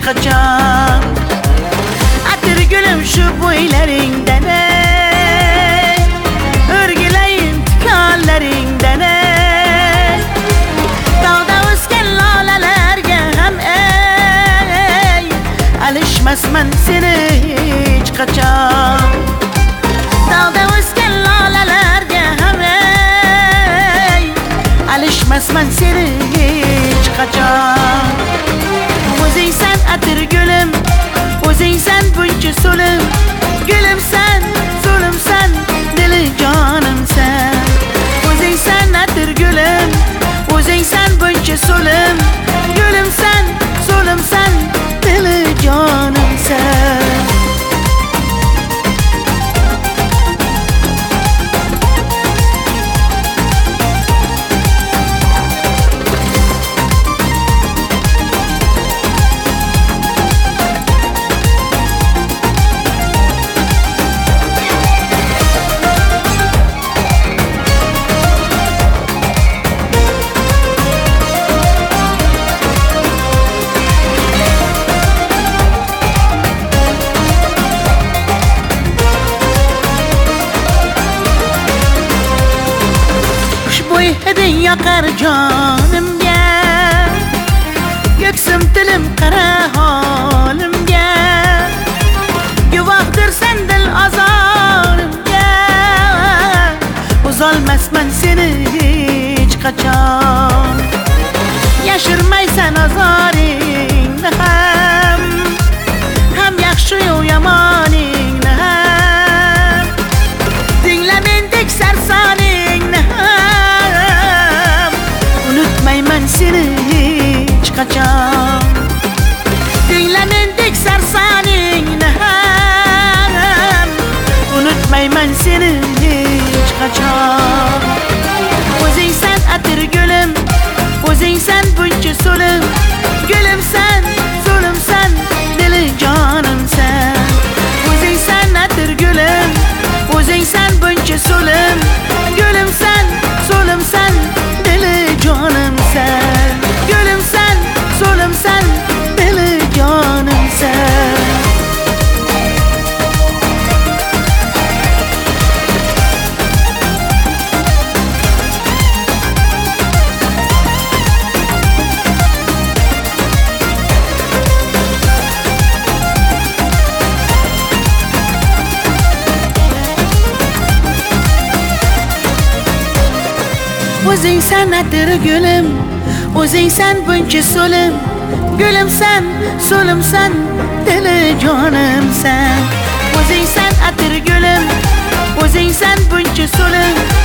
qachon. Atir gülüm şu bo'ylaringdan ey, o'rgilayin tikonlaringdan ey, tog'da o'sgan lolalarga ham ey, alishmasman seni hech qachon. Tog'da o'sgan lolalarga ham ey, alishmasman seni hech qachon. O'zingsan atir gülüm, o'zingsan buncha so'lim, gülümsan, so'limsan, dili jonimsan. O'zingsan atir gülüm, o'zingsan buncha so'lim, gülümsan, so'limsan, dili jonimsan. Hiding yoqar jonimga, ko'ksim tilim qara holimga, guvohdirsan dil azorimga. O'zolmasman seni hech qachon, yashirmaysan azoringni ham yaxshi-yu yomoningni ham. Tingla mendek sarsoningni ham, unutmayman seni hech qachon. Tingla mendek sarsoningni ham, unutmayman seni hech qachon. O'zingsan atir gülüm, o'zingsan buncha so'lim, gülümsan, so'limsan, dili jonimsan. O'zingsan atir gülüm, o'zingsan buncha so'lim, gülümsan, so'limsan, dili jonimsan. Gülümsan, so'limsan, dili jonimsan. O'zingsan atir gülüm, o'zingsan buncha so'lim, gülümsan, so'limsan, dili jonimsan. O'zingsan atir gülüm, o'zingsan buncha so'lim,